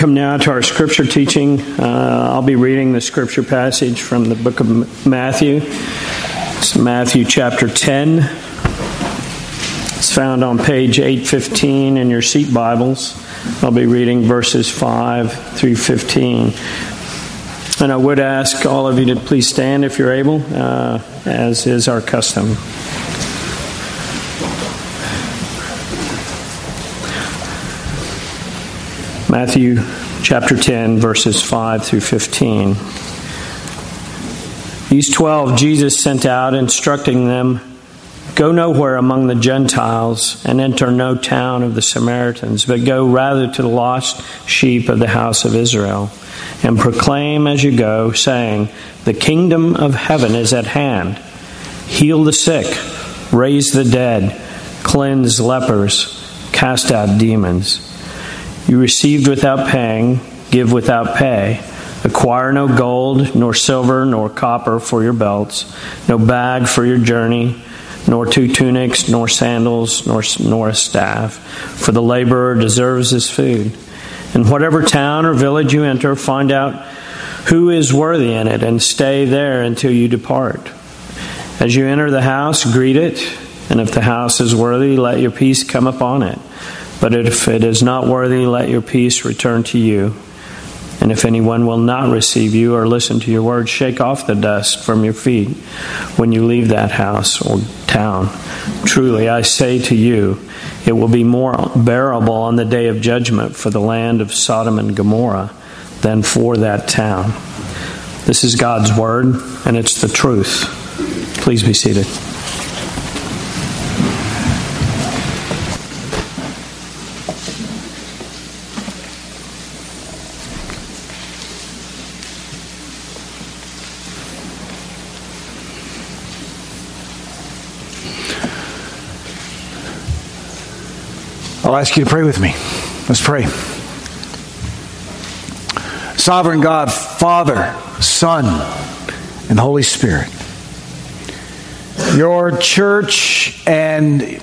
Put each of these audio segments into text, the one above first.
come now to our scripture teaching. I'll be reading the scripture passage from the book of Matthew. It's Matthew chapter 10. It's found on page 815 in your seat Bibles. I'll be reading verses 5 through 15. And I would ask all of you to please stand if you're able, as is our custom. Matthew chapter 10, verses 5 through 15. These 12 Jesus sent out, instructing them, "Go nowhere among the Gentiles, and enter no town of the Samaritans, but go rather to the lost sheep of the house of Israel, and proclaim as you go, saying, the kingdom of heaven is at hand. Heal the sick, raise the dead, cleanse lepers, cast out demons. You received without paying, give without pay. Acquire no gold, nor silver, nor copper for your belts, no bag for your journey, nor 2 tunics, nor sandals, nor a staff, for the laborer deserves his food. In whatever town or village you enter, find out who is worthy in it, and stay there until you depart. As you enter the house, greet it, and if the house is worthy, let your peace come upon it. But if it is not worthy, let your peace return to you. And if anyone will not receive you or listen to your words, shake off the dust from your feet when you leave that house or town. Truly, I say to you, it will be more bearable on the day of judgment for the land of Sodom and Gomorrah than for that town." This is God's word, and it's the truth. Please be seated. I'll ask you to pray with me. Let's pray. Sovereign God, Father, Son, and Holy Spirit, your church and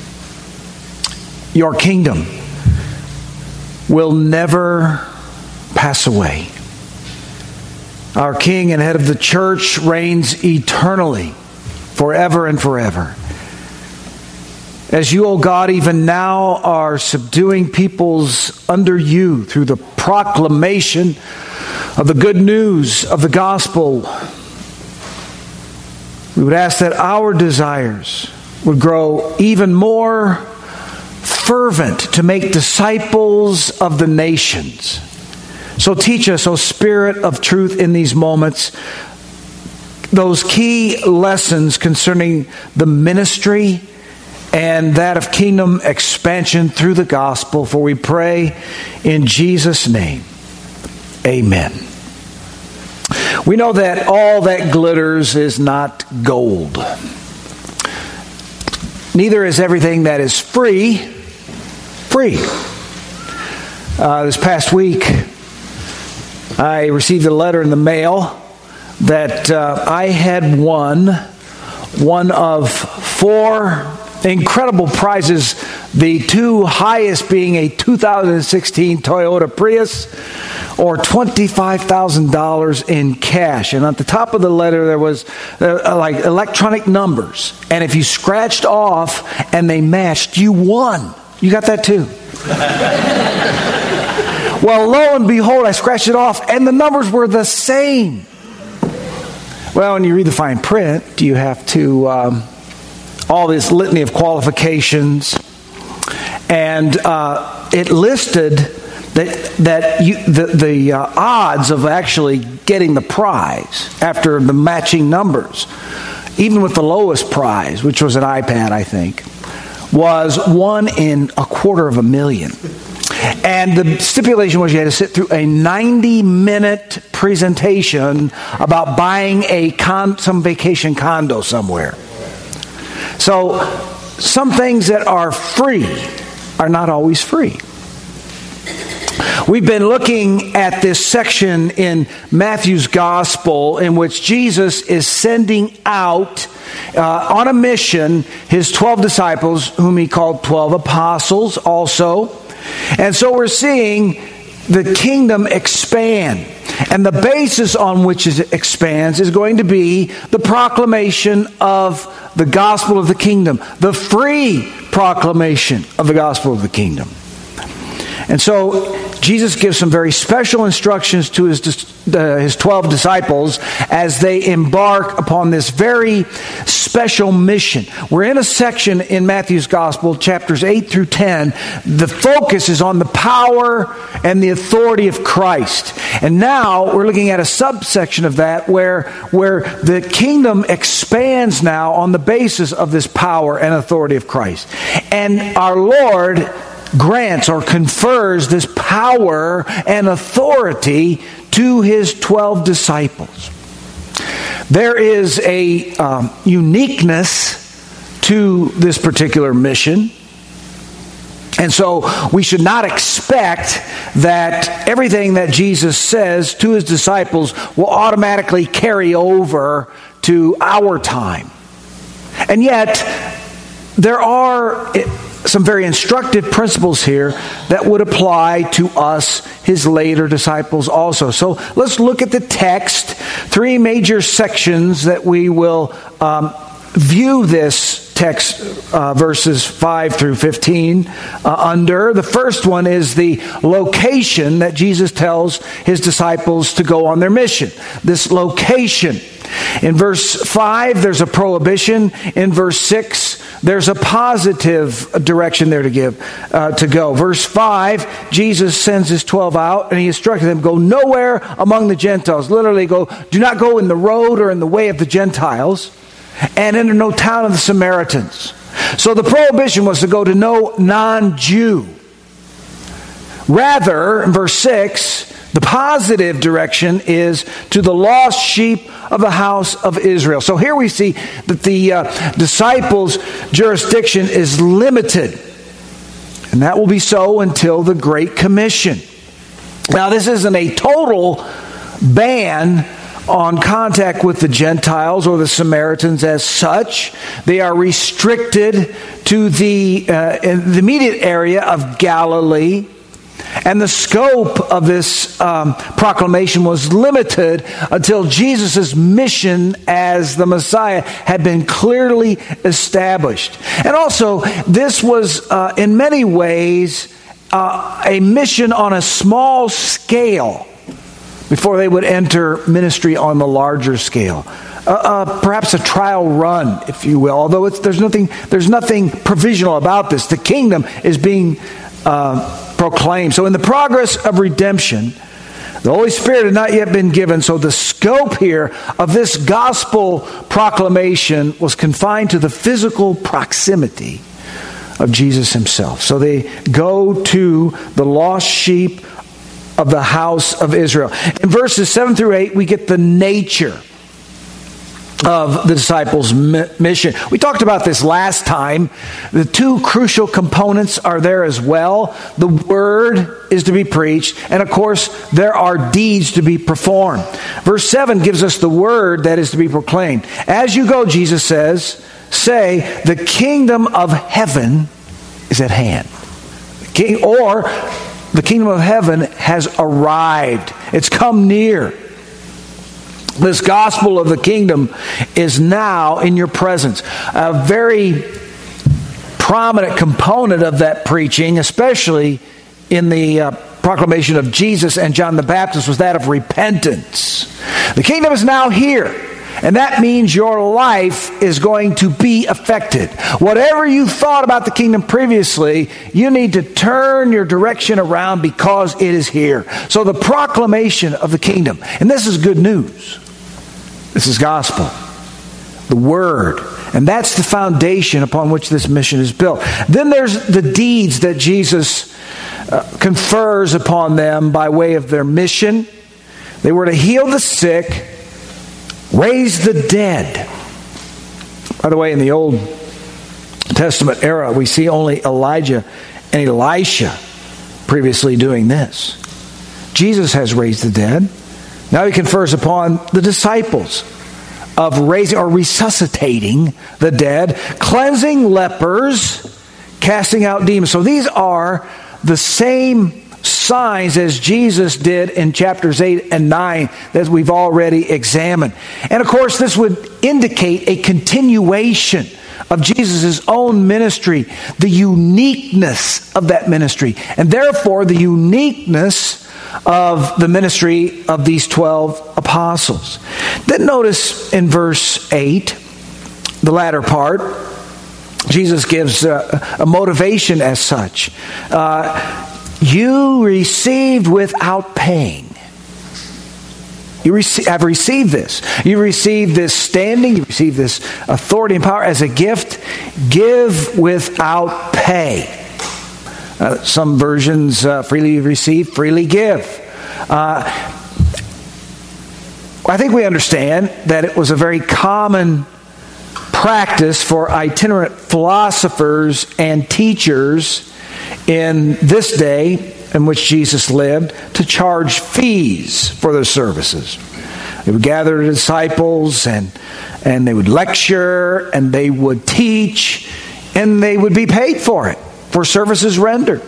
your kingdom will never pass away. Our King and head of the church reigns eternally, forever and forever. As you, O God, even now are subduing peoples under you through the proclamation of the good news of the gospel, we would ask that our desires would grow even more fervent to make disciples of the nations. So teach us, O Spirit of truth, in these moments, those key lessons concerning the ministry and that of kingdom expansion through the gospel. For we pray in Jesus' name. Amen. We know that all that glitters is not gold. Neither is everything that is free. This past week, I received a letter in the mail that I had won one of 4 incredible prizes, the 2 highest being a 2016 Toyota Prius or $25,000 in cash. And at the top of the letter there was like electronic numbers. And if you scratched off and they matched, you won. You got that too? Well, lo and behold, I scratched it off and the numbers were the same. Well, when you read the fine print, you have to all this litany of qualifications, and it listed the odds of actually getting the prize after the matching numbers, even with the lowest prize, which was an iPad, I think, was 1 in 250,000. And the stipulation was you had to sit through a 90-minute presentation about buying some vacation condo somewhere. So, some things that are free are not always free. We've been looking at this section in Matthew's Gospel in which Jesus is sending out on a mission his 12 disciples, whom he called 12 apostles also. And so we're seeing the kingdom expand. And the basis on which it expands is going to be the proclamation of the gospel of the kingdom, the free proclamation of the gospel of the kingdom. And so Jesus gives some very special instructions to his 12 disciples as they embark upon this very special mission. We're in a section in Matthew's Gospel, chapters 8 through 10. The focus is on the power and the authority of Christ. And now we're looking at a subsection of that where the kingdom expands now on the basis of this power and authority of Christ. And our Lord grants or confers this power and authority to his 12 disciples. There is a uniqueness to this particular mission. And so we should not expect that everything that Jesus says to his disciples will automatically carry over to our time. And yet, there are some very instructive principles here that would apply to us, his later disciples also. So let's look at the text, 3 major sections that we will view this text, verses 5 through 15 under. The first one is the location that Jesus tells his disciples to go on their mission. This location. In verse 5, there's a prohibition. In verse 6, there's a positive direction there to go. Verse 5, Jesus sends his 12 out, and he instructed them, go nowhere among the Gentiles. Literally, do not go in the road or in the way of the Gentiles, and enter no town of the Samaritans. So the prohibition was to go to no non-Jew. Rather, in verse 6, the positive direction is to the lost sheep of the house of Israel. So here we see that the disciples' jurisdiction is limited. And that will be so until the Great Commission. Now, this isn't a total ban on contact with the Gentiles or the Samaritans as such. They are restricted to the immediate area of Galilee. And the scope of this proclamation was limited until Jesus' mission as the Messiah had been clearly established. And also, this was in many ways a mission on a small scale before they would enter ministry on the larger scale. Perhaps a trial run, if you will. Although there's nothing provisional about this. The kingdom is being proclaimed. So in the progress of redemption, the Holy Spirit had not yet been given. So the scope here of this gospel proclamation was confined to the physical proximity of Jesus himself. So they go to the lost sheep of the house of Israel. In verses 7 through 8, we get the nature of the disciples' mission. We talked about this last time. The 2 crucial components are there as well. The word is to be preached, and of course, there are deeds to be performed. Verse 7 gives us the word that is to be proclaimed. As you go, Jesus says, say, the kingdom of heaven is at hand. The kingdom of heaven has arrived. It's come near. This gospel of the kingdom is now in your presence. A very prominent component of that preaching, especially in the proclamation of Jesus and John the Baptist, was that of repentance. The kingdom is now here, and that means your life is going to be affected. Whatever you thought about the kingdom previously, you need to turn your direction around because it is here. So the proclamation of the kingdom, and this is good news. This is gospel, the word, and that's the foundation upon which this mission is built. Then there's the deeds that Jesus confers upon them by way of their mission. They were to heal the sick, raise the dead. By the way, in the Old Testament era, we see only Elijah and Elisha previously doing this. Jesus has raised the dead. Now he confers upon the disciples of raising or resuscitating the dead, cleansing lepers, casting out demons. So these are the same signs as Jesus did in chapters 8 and 9 that we've already examined. And of course, this would indicate a continuation of Jesus' own ministry, the uniqueness of that ministry, and therefore the uniqueness of the ministry of these 12 apostles. Then notice in verse 8, the latter part, Jesus gives a motivation as such. You received without paying. You have received this. You received this standing. You received this authority and power as a gift. Give without pay. Some versions, freely receive, freely give. I think we understand that it was a very common practice for itinerant philosophers and teachers in this day in which Jesus lived to charge fees for their services. They would gather the disciples and they would lecture and they would teach and they would be paid for it, for services rendered.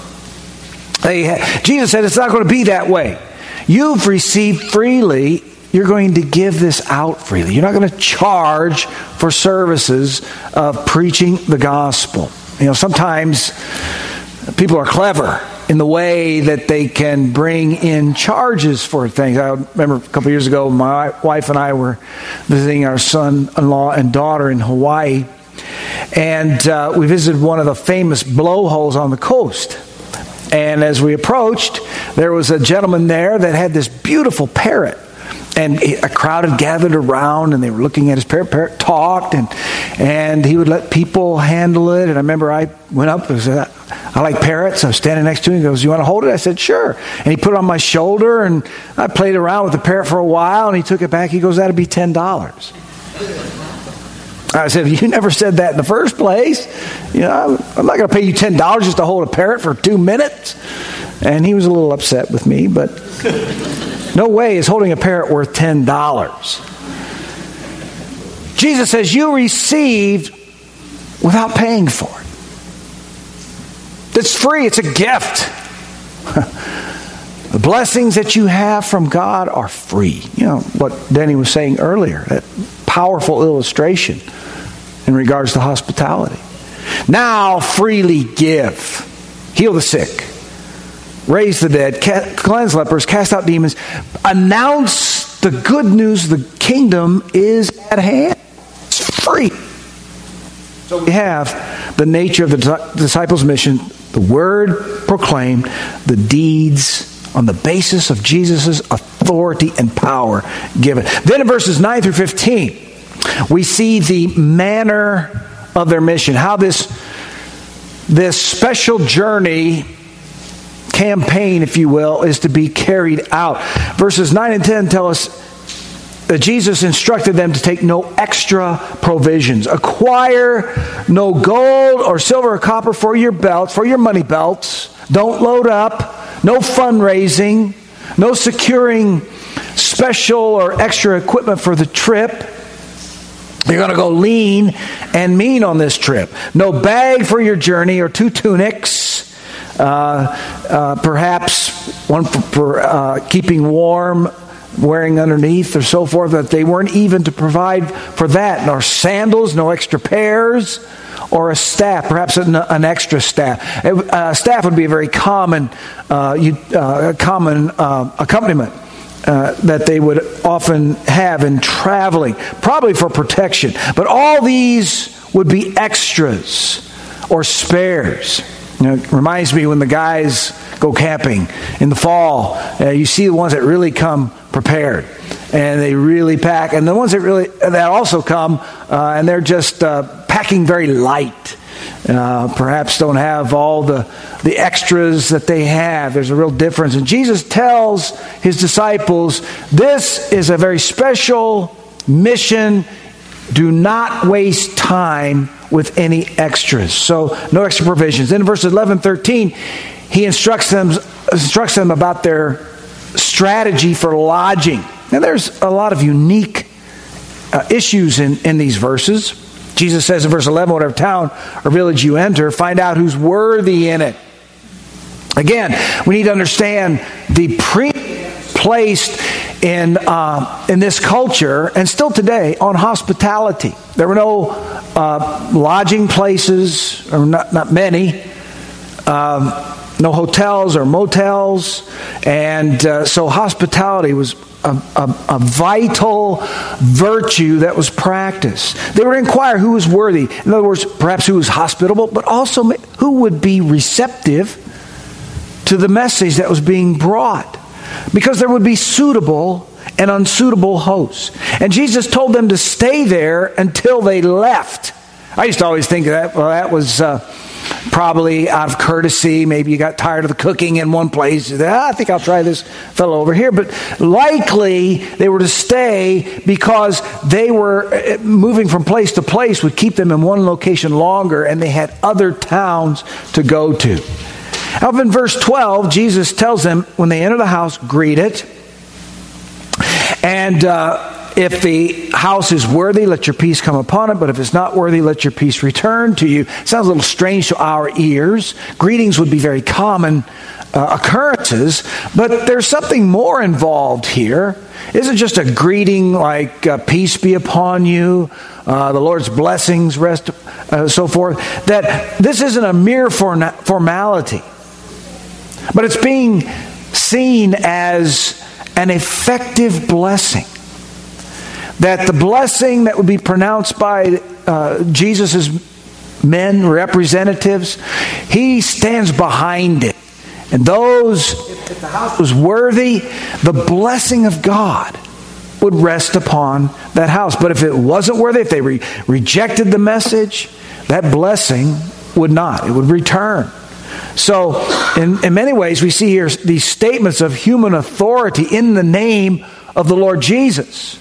Jesus said it's not going to be that way. You've received freely, you're going to give this out freely. You're not going to charge for services of preaching the gospel. You know, sometimes people are clever in the way that they can bring in charges for things. I remember a couple years ago, my wife and I were visiting our son-in-law and daughter in Hawaii, and we visited one of the famous blowholes on the coast. And as we approached, there was a gentleman there that had this beautiful parrot. And a crowd had gathered around, and they were looking at his parrot. Parrot talked, and he would let people handle it. And I remember I went up and said, I like parrots. I was standing next to him. He goes, you want to hold it? I said, sure. And he put it on my shoulder, and I played around with the parrot for a while, and he took it back. He goes, that'd be $10. I said, you never said that in the first place. You know, I'm not going to pay you $10 just to hold a parrot for 2 minutes. And he was a little upset with me, but no way is holding a parrot worth $10. Jesus says you received without paying for it. It's free. It's a gift. The blessings that you have from God are free. You know what Denny was saying earlier, that powerful illustration in regards to hospitality. Now freely give. Heal the sick. Raise the dead. Cleanse lepers. Cast out demons. Announce the good news. The kingdom is at hand. It's free. So we have the nature of the disciples' mission. The word proclaimed. The deeds on the basis of Jesus' authority and power given. Then in verses 9 through 15, we see the manner of their mission. How this special journey, campaign, if you will, is to be carried out. Verses 9 and 10 tell us that Jesus instructed them to take no extra provisions. Acquire no gold or silver or copper for your belts, for your money belts. Don't load up. No fundraising. No securing special or extra equipment for the trip. You're going to go lean and mean on this trip. No bag for your journey or 2 tunics. Perhaps one for keeping warm, wearing underneath or so forth, that they weren't even to provide for that. Nor sandals, no extra pairs, or a staff, perhaps an extra staff. A staff would be a very common accompaniment that they would often have in traveling, probably for protection. But all these would be extras or spares. You know, it reminds me when the guys go camping in the fall, you see the ones that really come prepared and they really pack, and the ones that also come and they're just packing very light. Perhaps don't have all the extras that they have. There's a real difference. And Jesus tells his disciples, this is a very special mission. Do not waste time with any extras. So no extra provisions. Then in verses 11 and 13, he instructs them about their strategy for lodging. Now there's a lot of unique issues in these verses. Jesus says in verse 11, whatever town or village you enter, find out who's worthy in it. Again, we need to understand the placed in this culture, and still today, on hospitality. There were no lodging places, or not many, no hotels or motels, and so hospitality was a vital virtue that was practiced. They would inquire who was worthy. In other words, perhaps who was hospitable, but also who would be receptive to the message that was being brought. Because there would be suitable and unsuitable hosts. And Jesus told them to stay there until they left. I used to always think that was probably out of courtesy. Maybe you got tired of the cooking in one place. I think I'll try this fellow over here. But likely they were to stay because they were moving from place to place would keep them in one location longer, and they had other towns to go to. Up in verse 12, Jesus tells them, when they enter the house, greet it. And if the house is worthy, let your peace come upon it. But if it's not worthy, let your peace return to you. Sounds a little strange to our ears. Greetings would be very common occurrences. But there's something more involved here. It isn't just a greeting like peace be upon you, the Lord's blessings rest, so forth. That this isn't a mere formality. But it's being seen as an effective blessing. That the blessing that would be pronounced by Jesus' men, representatives, he stands behind it. And those, if the house was worthy, the blessing of God would rest upon that house. But if it wasn't worthy, if they rejected the message, that blessing would not. It would return. So, in many ways, we see here these statements of human authority in the name of the Lord Jesus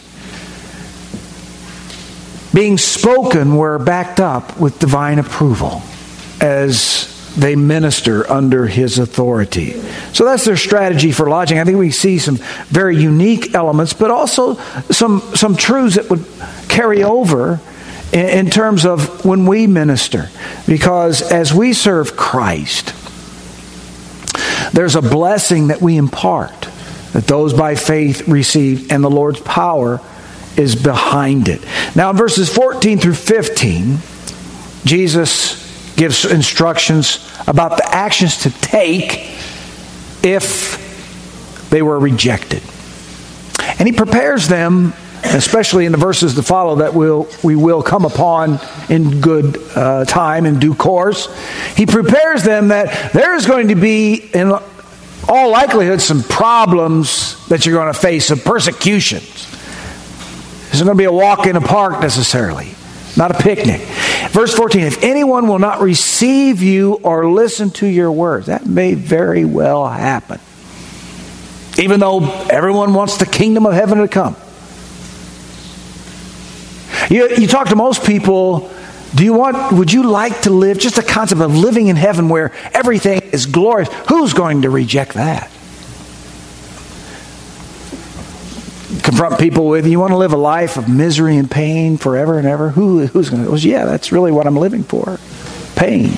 being spoken were backed up with divine approval as they minister under His authority. So that's their strategy for lodging. I think we see some very unique elements, but also some truths that would carry over in terms of when we minister. Because as we serve Christ, there's a blessing that we impart, that those by faith receive, and the Lord's power is behind it. Now in verses 14 through 15, Jesus gives instructions about the actions to take if they were rejected. And He prepares them, especially in the verses to follow that we will come upon in good time, in due course. He prepares them that there is going to be, in all likelihood, some problems that you're going to face, some persecutions. It's not going to be a walk in a park necessarily, not a picnic. Verse 14, if anyone will not receive you or listen to your words, that may very well happen. Even though everyone wants the kingdom of heaven to come. You talk to most people, would you like to live, just the concept of living in heaven where everything is glorious? Who's going to reject that? Confront people with, you want to live a life of misery and pain forever and ever? Who's going to? Well, yeah, that's really what I'm living for. Pain.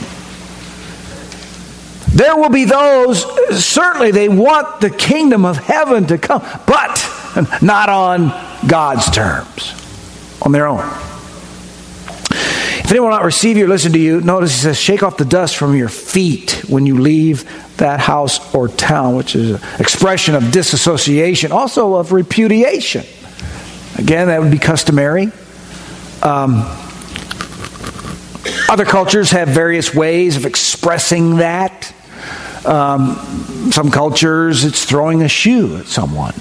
There will be those, certainly they want the kingdom of heaven to come, but not on God's terms, on their own. If anyone will not receive you or listen to you, notice He says, shake off the dust from your feet when you leave that house or town, which is an expression of disassociation, also of repudiation. Again, that would be customary. Other cultures have various ways of expressing that. Some cultures, it's throwing a shoe at someone.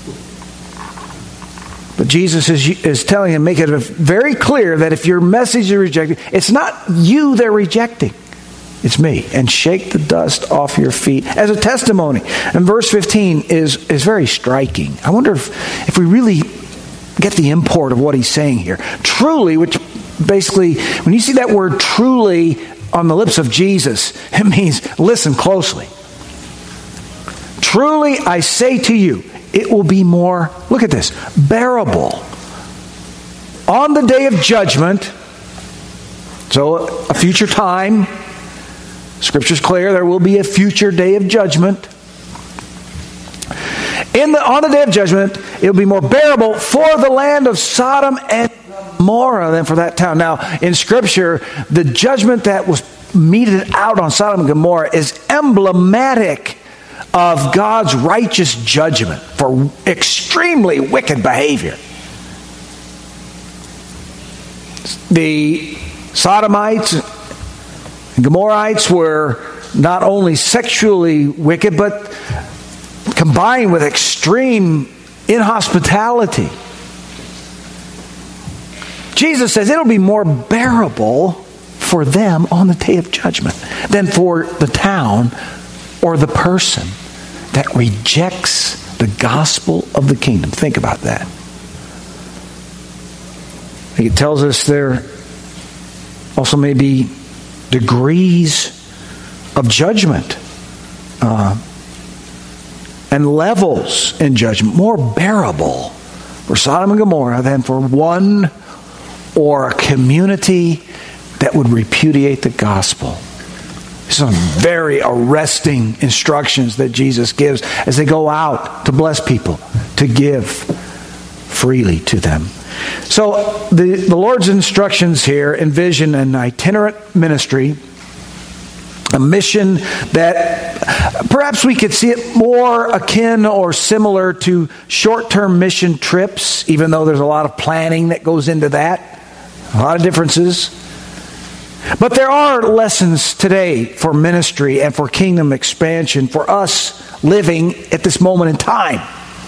But Jesus is telling him, make it very clear that if your message is rejected, it's not you they're rejecting. It's me. And shake the dust off your feet as a testimony. And verse 15 is very striking. I wonder if we really get the import of what he's saying here. Truly, which basically, when you see that word truly on the lips of Jesus, it means listen closely. Truly, I say to you, it will be more, look at this, bearable on the day of judgment, so a future time, Scripture's clear, there will be a future day of judgment. On the day of judgment, it will be more bearable for the land of Sodom and Gomorrah than for that town. Now, in Scripture, the judgment that was meted out on Sodom and Gomorrah is emblematic of God's righteous judgment for extremely wicked behavior. The Sodomites and Gomorrites were not only sexually wicked, but combined with extreme inhospitality. Jesus says it'll be more bearable for them on the day of judgment than for the town or the person that rejects the gospel of the kingdom. Think about that. It tells us there also may be degrees of judgment and levels in judgment, more bearable for Sodom and Gomorrah than for one or a community that would repudiate the gospel. Some very arresting instructions that Jesus gives as they go out to bless people, to give freely to them. So the Lord's instructions here envision an itinerant ministry, a mission that perhaps we could see it more akin or similar to short-term mission trips, even though there's a lot of planning that goes into that, a lot of differences. But there are lessons today for ministry and for kingdom expansion for us living at this moment in time.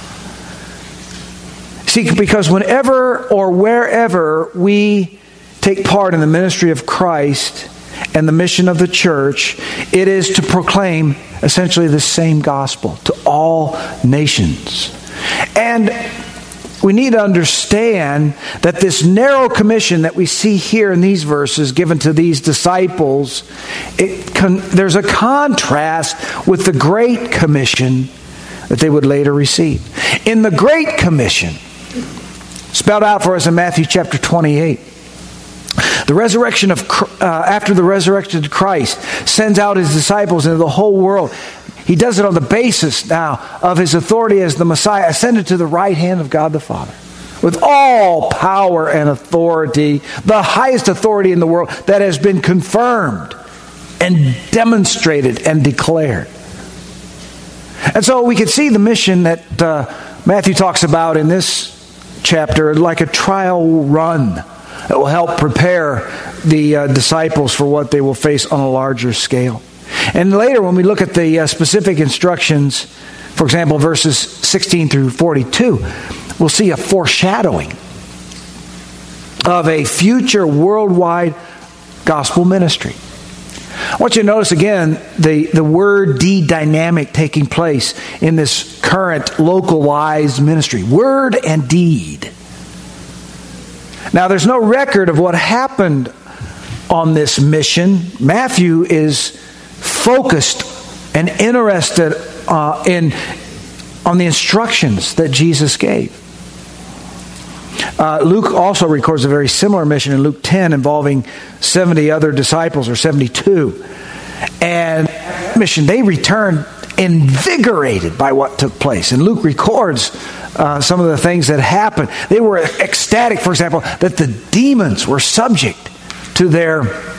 See, because whenever or wherever we take part in the ministry of Christ and the mission of the church, it is to proclaim essentially the same gospel to all nations. And we need to understand that this narrow commission that we see here in these verses given to these disciples, there's a contrast with the Great Commission that they would later receive. In the Great Commission, spelled out for us in Matthew chapter 28, the resurrection of after the resurrected Christ sends out his disciples into the whole world. He does it on the basis now of his authority as the Messiah, ascended to the right hand of God the Father, with all power and authority, the highest authority in the world that has been confirmed and demonstrated and declared. And so we can see the mission that Matthew talks about in this chapter like a trial run that will help prepare the disciples for what they will face on a larger scale. And later, when we look at the specific instructions, for example, verses 16 through 42, we'll see a foreshadowing of a future worldwide gospel ministry. I want you to notice again the word deed dynamic taking place in this current localized ministry. Word and deed. Now, there's no record of what happened on this mission. Matthew is focused and interested on the instructions that Jesus gave. Luke also records a very similar mission in Luke 10 involving 70 other disciples, or 72. And mission, they returned invigorated by what took place. And Luke records some of the things that happened. They were ecstatic, for example, that the demons were subject to their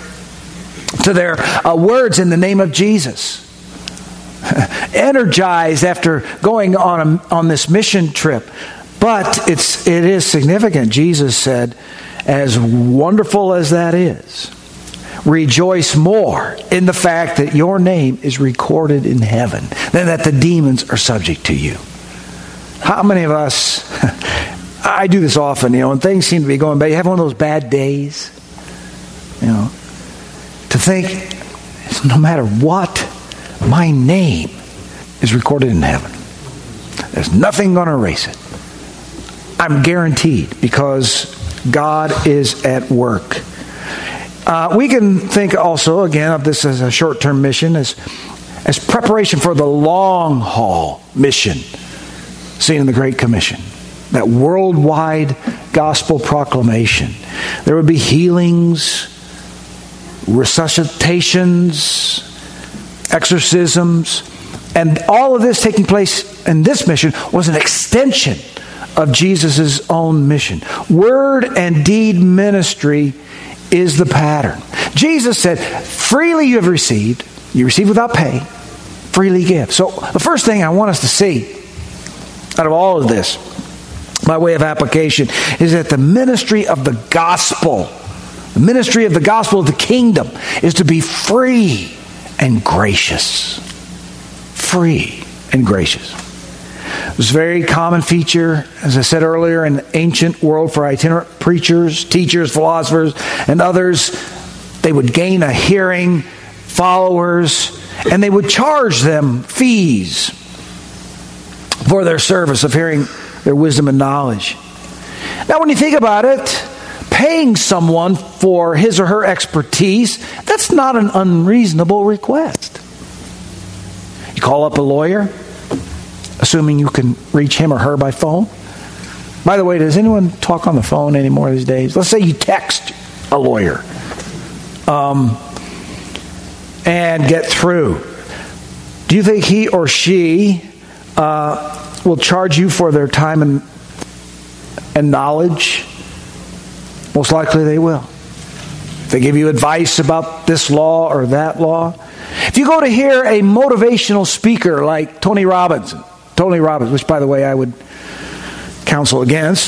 words in the name of Jesus. Energized after going on this mission trip. But it is significant. Jesus said, as wonderful as that is, rejoice more in the fact that your name is recorded in heaven than that the demons are subject to you. How many of us, I do this often, when things seem to be going bad, you have one of those bad days, to think, no matter what, my name is recorded in heaven. There's nothing going to erase it. I'm guaranteed, because God is at work. We can think also, again, of this as a short-term mission, as preparation for the long-haul mission seen in the Great Commission. That worldwide gospel proclamation. There would be healings, resuscitations, exorcisms, and all of this taking place in this mission was an extension of Jesus' own mission. Word and deed ministry is the pattern. Jesus said, freely you have received, you receive without pay, freely give. So the first thing I want us to see out of all of this, by way of application, is that the ministry of the gospel, the ministry of the gospel of the kingdom, is to be free and gracious. Free and gracious. It was a very common feature, as I said earlier, in the ancient world for itinerant preachers, teachers, philosophers, and others. They would gain a hearing, followers, and they would charge them fees for their service of hearing their wisdom and knowledge. Now, when you think about it, paying someone for his or her expertise, that's not an unreasonable request. You call up a lawyer, assuming you can reach him or her by phone. By the way, does anyone talk on the phone anymore these days? Let's say you text a lawyer and get through. Do you think he or she will charge you for their time and knowledge? Most likely they will. If they give you advice about this law or that law. If you go to hear a motivational speaker like Tony Robbins, which by the way I would counsel against,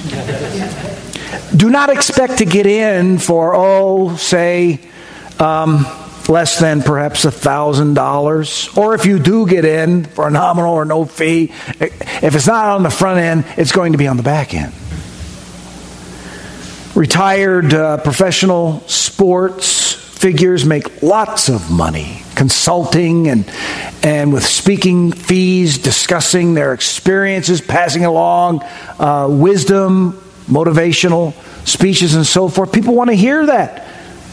do not expect to get in for, say, less than perhaps $1,000. Or if you do get in for a nominal or no fee, if it's not on the front end, it's going to be on the back end. Retired professional sports figures make lots of money consulting and with speaking fees, discussing their experiences, passing along wisdom, motivational speeches and so forth. People want to hear that.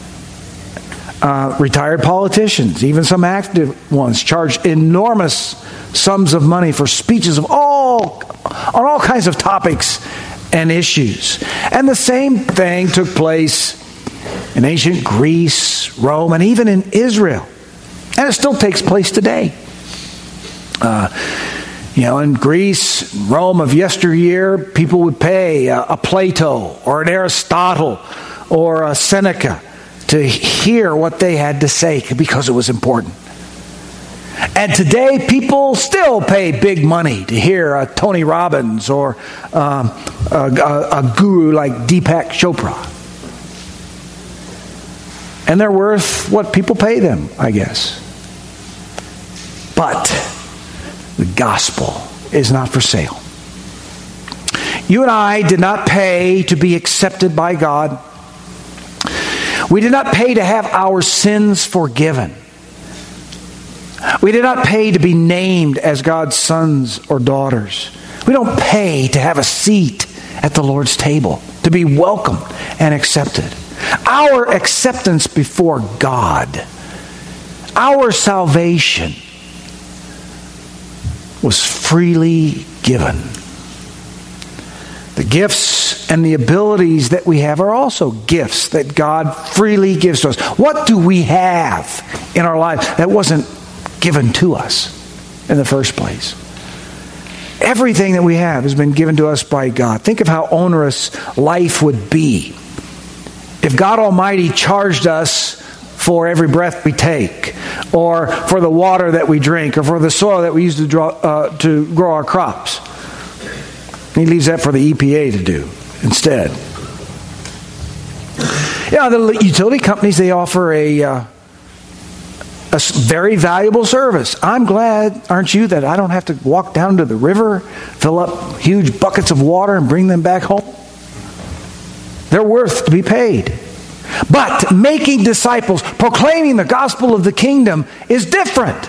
Retired politicians, even some active ones, charge enormous sums of money for speeches on all kinds of topics and issues. And the same thing took place in ancient Greece, Rome, and even in Israel. And it still takes place today. In Greece, Rome of yesteryear, people would pay a Plato or an Aristotle or a Seneca to hear what they had to say because it was important. And today, people still pay big money to hear Tony Robbins or a guru like Deepak Chopra. And they're worth what people pay them, I guess. But the gospel is not for sale. You and I did not pay to be accepted by God. We did not pay to have our sins forgiven. We did not pay to be named as God's sons or daughters. We don't pay to have a seat at the Lord's table, to be welcomed and accepted. Our acceptance before God, our salvation, was freely given. The gifts and the abilities that we have are also gifts that God freely gives to us. What do we have in our life that wasn't given to us in the first place? Everything that we have has been given to us by God. Think of how onerous life would be if God Almighty charged us for every breath we take, or for the water that we drink, or for the soil that we use to grow our crops. He leaves that for the EPA to do instead. The utility companies, they offer a very valuable service. I'm glad, aren't you, that I don't have to walk down to the river, fill up huge buckets of water and bring them back home. They're worth to be paid. But making disciples, proclaiming the gospel of the kingdom is different.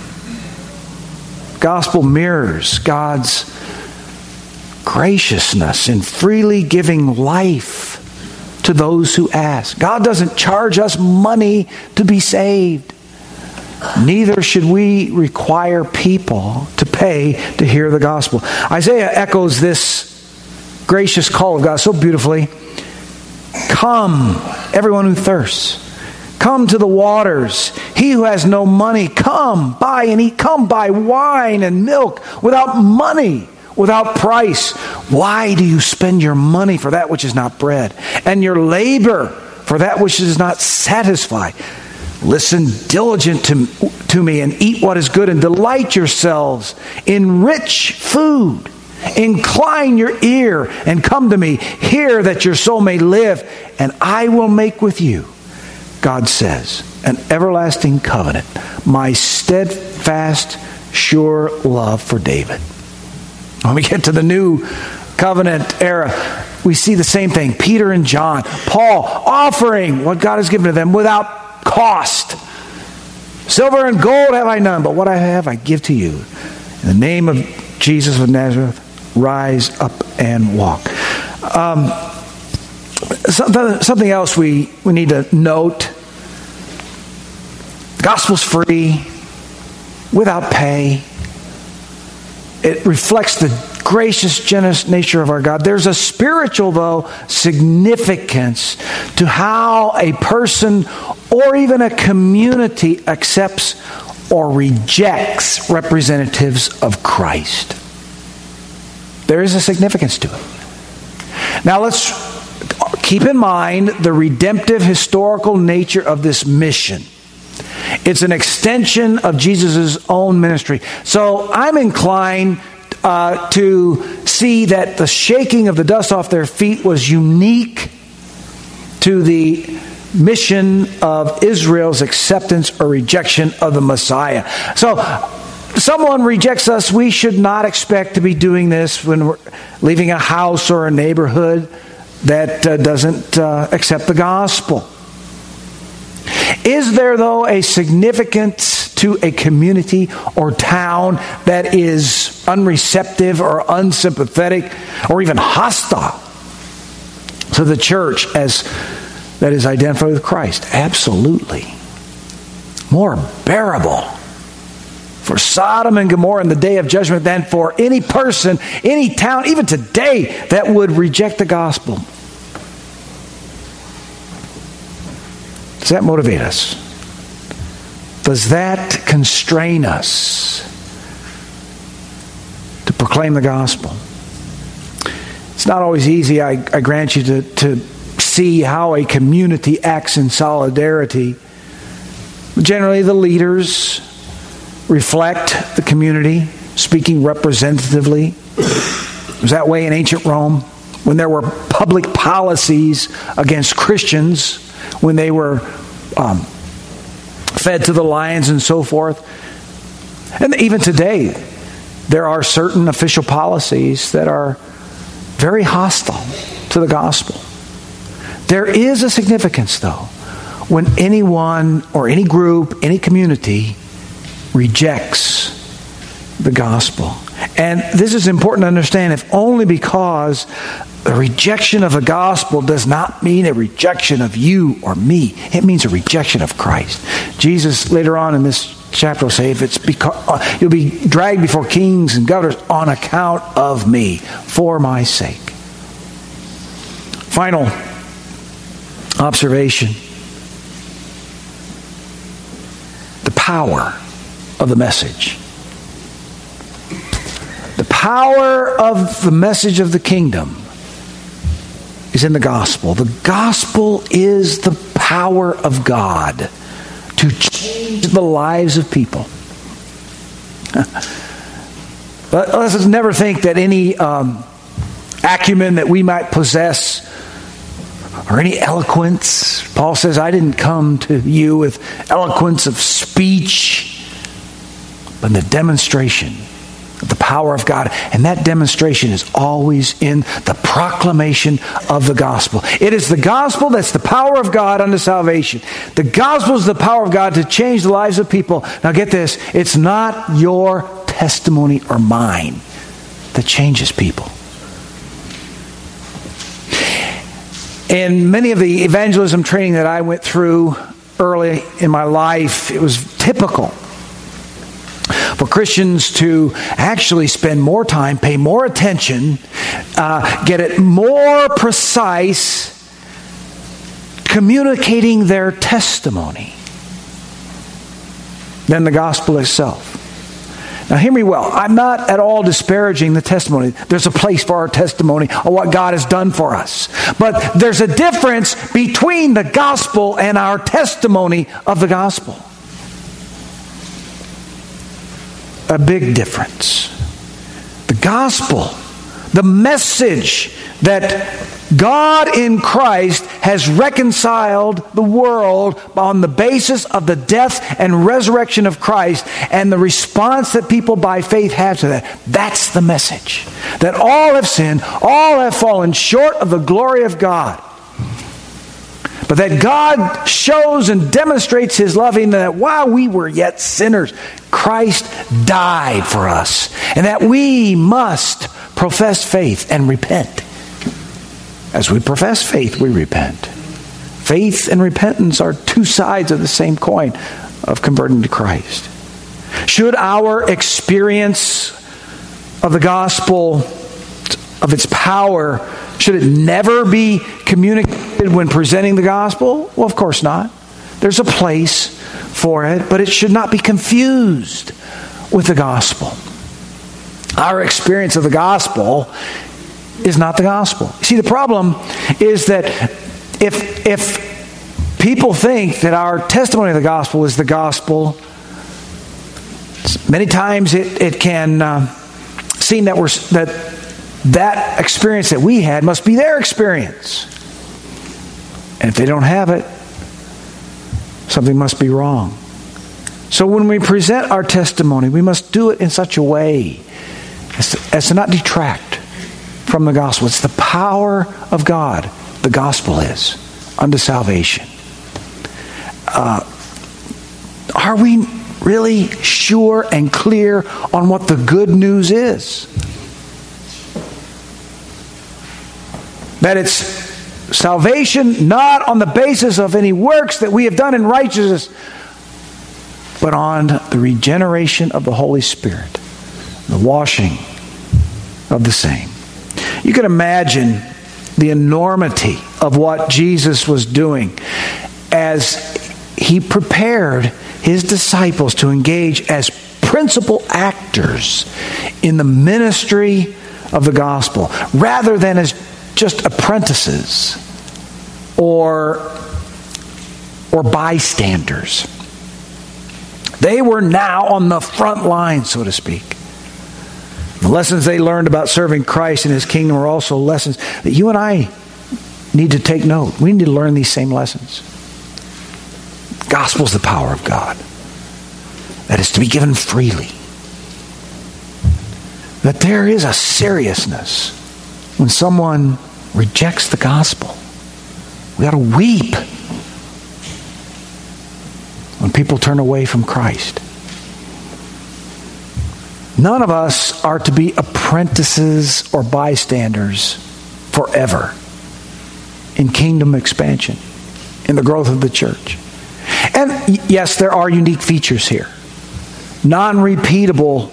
Gospel mirrors God's graciousness in freely giving life to those who ask. God doesn't charge us money to be saved. Neither should we require people to pay to hear the gospel. Isaiah echoes this gracious call of God so beautifully. Come, everyone who thirsts. Come to the waters. He He who has no money, come, buy and eat. Come, buy wine and milk without money, without price. Why do you spend your money for that which is not bread, and your labor for that which does not satisfy? Listen diligent to me and eat what is good, and delight yourselves in rich food. Incline your ear and come to me. Hear that your soul may live, and I will make with you, God says, an everlasting covenant, my steadfast, sure love for David. When we get to the new covenant era, we see the same thing. Peter and John, Paul offering what God has given to them without cost. Silver and gold have I none, but what I have I give to you. In the name of Jesus of Nazareth, rise up and walk. Something else we need to note. The gospel's free, without pay. It reflects the gracious, generous nature of our God. There's a spiritual, though, significance to how a person or even a community accepts or rejects representatives of Christ. There is a significance to it. Now let's keep in mind the redemptive historical nature of this mission. It's an extension of Jesus' own ministry. So I'm inclined to see that the shaking of the dust off their feet was unique to the mission of Israel's acceptance or rejection of the Messiah. So someone rejects us, we should not expect to be doing this when we're leaving a house or a neighborhood that doesn't accept the gospel. Is there, though, a significance to a community or town that is unreceptive or unsympathetic or even hostile to the church as that is identified with Christ? Absolutely. More bearable for Sodom and Gomorrah in the day of judgment than for any person, any town, even today, that would reject the gospel. Does that motivate us? Does that constrain us to proclaim the gospel? It's not always easy, I grant you, to see how a community acts in solidarity. Generally, the leaders reflect the community, speaking representatively. It was that way in ancient Rome when there were public policies against Christians, when they were fed to the lions and so forth. And even today, there are certain official policies that are very hostile to the gospel. There is a significance, though, when anyone or any group, any community rejects the gospel. And this is important to understand, if only because the rejection of the gospel does not mean a rejection of you or me. It means a rejection of Christ. Jesus, later on in this chapter, will say, if it's because you'll be dragged before kings and governors on account of me, for my sake. Final observation. The power of the message. The power of the message of the kingdom is in the gospel. The gospel is the power of God to change the lives of people. But let's never think that any acumen that we might possess or any eloquence. Paul says, I didn't come to you with eloquence of speech, but in the demonstration of the power of God. And that demonstration is always in the proclamation of the gospel. It is the gospel that's the power of God unto salvation. The gospel is the power of God to change the lives of people. Now get this, it's not your testimony or mine that changes people. In many of the evangelism training that I went through early in my life, it was typical for Christians to actually spend more time, pay more attention, get it more precise, communicating their testimony. than the gospel itself. Now hear me well. I'm not at all disparaging the testimony. There's a place for our testimony of what God has done for us. But there's a difference between the gospel and our testimony of the gospel. A big difference. The gospel, the message that God in Christ has reconciled the world on the basis of the death and resurrection of Christ, and the response that people by faith have to that. That's the message. That all have sinned, all have fallen short of the glory of God. But that God shows and demonstrates His loving, that while we were yet sinners, Christ died for us. And that we must profess faith and repent. As we profess faith, we repent. Faith and repentance are two sides of the same coin of converting to Christ. Should our experience of the gospel, of its power, should it never be communicated when presenting the gospel? Well, of course not. There's a place for it, but it should not be confused with the gospel. Our experience of the gospel is not the gospel. See, the problem is that if people think that our testimony of the gospel is the gospel, many times it can seem that experience that we had must be their experience. And if they don't have it, something must be wrong. So when we present our testimony, we must do it in such a way as to not detract from the gospel. It's the power of God, the gospel is, unto salvation. Are we really sure and clear on what the good news is? That it's salvation not on the basis of any works that we have done in righteousness, but on the regeneration of the Holy Spirit, the washing of the same. You can imagine the enormity of what Jesus was doing as He prepared His disciples to engage as principal actors in the ministry of the gospel, rather than as just apprentices or bystanders. They were now on the front line, so to speak. The lessons they learned about serving Christ and His kingdom are also lessons that you and I need to take note. We need to learn these same lessons. The gospel is the power of God that is to be given freely. That there is a seriousness when someone rejects the gospel. We ought to weep when people turn away from Christ. None of us are to be apprentices or bystanders forever in kingdom expansion, in the growth of the church. And yes, there are unique features here. Non-repeatable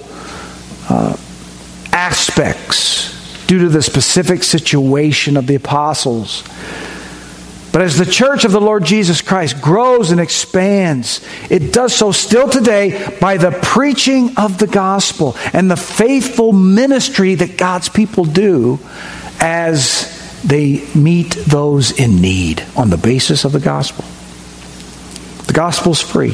aspects due to the specific situation of the apostles. But as the church of the Lord Jesus Christ grows and expands, it does so still today by the preaching of the gospel and the faithful ministry that God's people do as they meet those in need on the basis of the gospel. The gospel's free.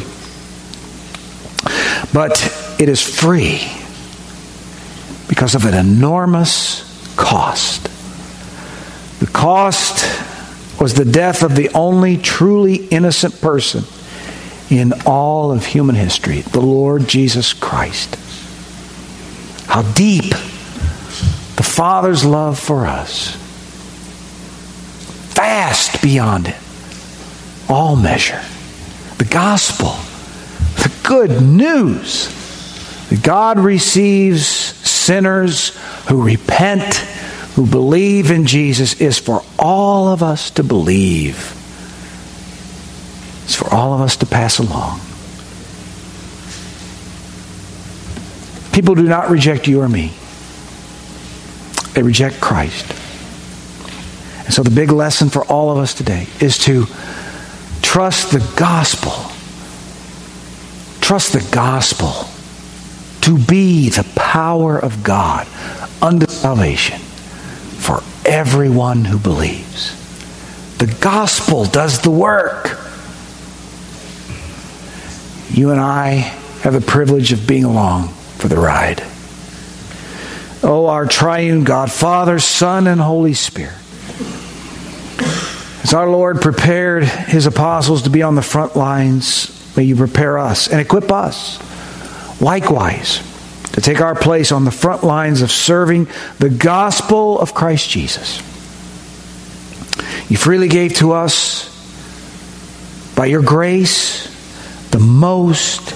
But it is free because of an enormous cost. The cost was the death of the only truly innocent person in all of human history, the Lord Jesus Christ. How deep the Father's love for us. Vast beyond all measure. The gospel, the good news that God receives sinners who repent, who believe in Jesus, is for all of us to believe. It's for all of us to pass along. People do not reject you or me. They reject Christ. And so the big lesson for all of us today is to trust the gospel. Trust the gospel to be the power of God unto salvation for everyone who believes. The gospel does the work. You and I have the privilege of being along for the ride. Oh, our triune God, Father, Son, and Holy Spirit. As our Lord prepared His apostles to be on the front lines, may you prepare us and equip us likewise to take our place on the front lines of serving the gospel of Christ Jesus. You freely gave to us by your grace the most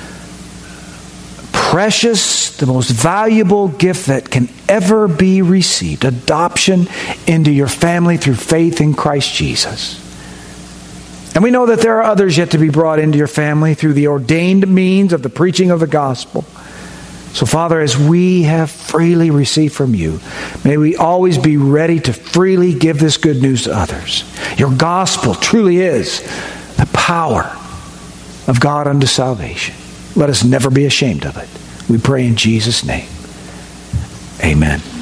precious, the most valuable gift that can ever be received, adoption into your family through faith in Christ Jesus. And we know that there are others yet to be brought into your family through the ordained means of the preaching of the gospel. So, Father, as we have freely received from you, may we always be ready to freely give this good news to others. Your gospel truly is the power of God unto salvation. Let us never be ashamed of it. We pray in Jesus' name. Amen.